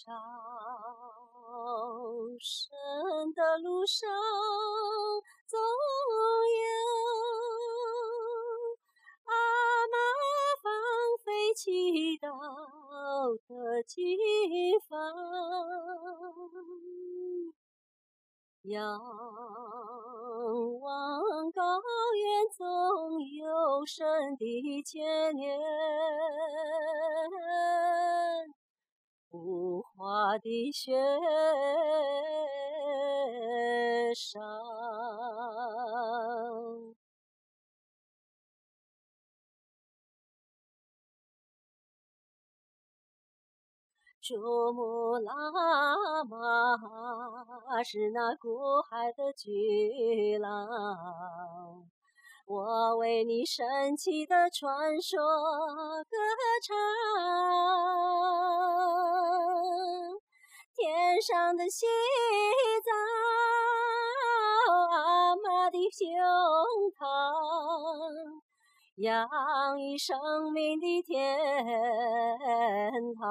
朝圣的路上总有阿妈放飞祈祷的经幡，仰望高原总有神的牵念，无花的雪上，珠穆朗玛是那古海的巨浪，我为你神奇的传说歌唱。天上的西藏，阿妈的胸膛，洋溢生命的天堂。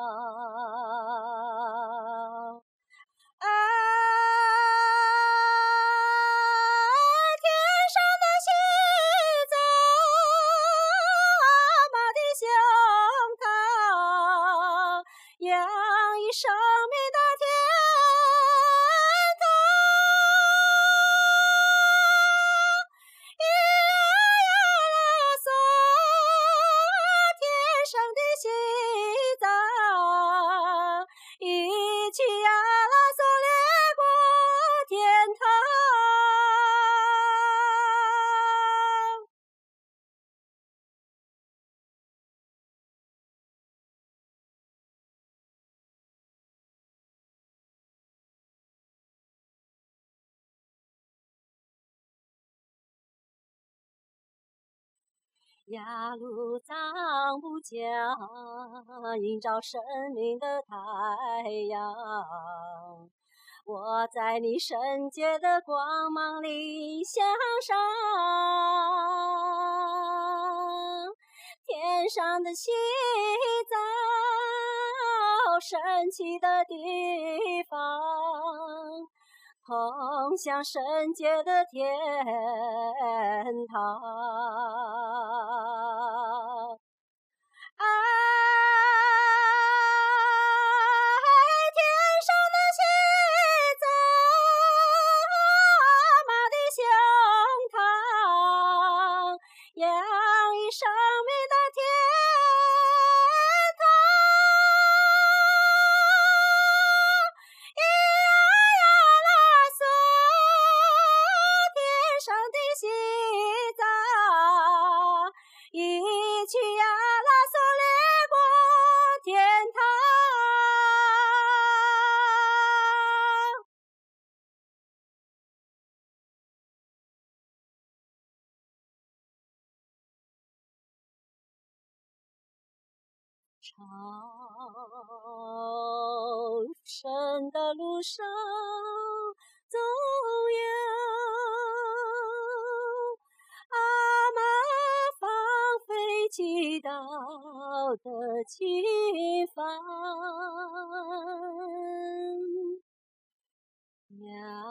天上的西藏，阿妈的胸膛，洋溢生命的天堂。咿呀呀啦嗦，天上的西藏，一起呀啦嗦掠过天堂。雅鲁藏布江映照生命的太阳，我在你圣洁的光芒里向上。天上的西藏，神奇的地方，通向圣洁的天堂。天上的西藏，阿妈的胸膛，洋溢生命的天堂。咿呀呀啦嗦，天上的西藏，一起呀啦嗦掠过天堂。朝圣的路上总有阿妈放飞祈祷的经幡，仰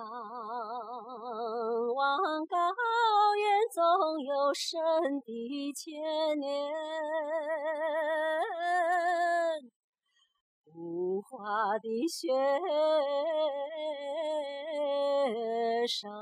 望高原总有神的牵念，无花的雪上。